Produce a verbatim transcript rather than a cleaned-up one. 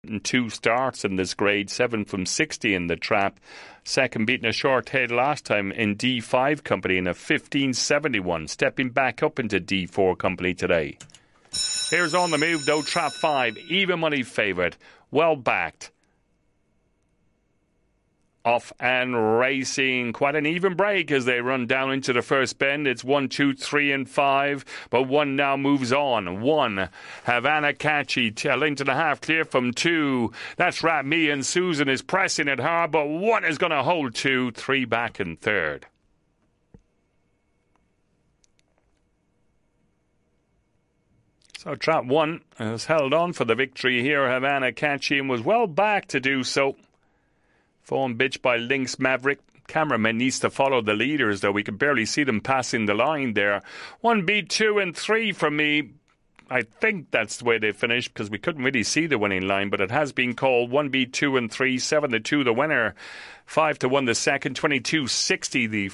And two starts in this grade, seven from sixty in the trap. Second beating a short head last time in D five company in a fifteen seventy-one, stepping back up into D four company today. Here's On the Move, though, trap five, even money favourite, well backed. Off and racing, quite an even break as they run down into the first bend. It's one, two, three, and five, but one now moves on. One, Havana Catchy, a length and a half clear from two. That's Rat Me, and Susan is pressing it hard, but one is going to hold two. Three back in third. So trap one has held on for the victory here. Havana Catchy, and was well back to do so. Phone bitch by Lynx Maverick. Cameraman needs to follow the leaders, though. We can barely see them passing the line there. One beat two and three from me. I think that's the way they finished, because we couldn't really see the winning line, but it has been called. One beat two and three, seven to two the winner. Five to one the second, twenty-two sixty the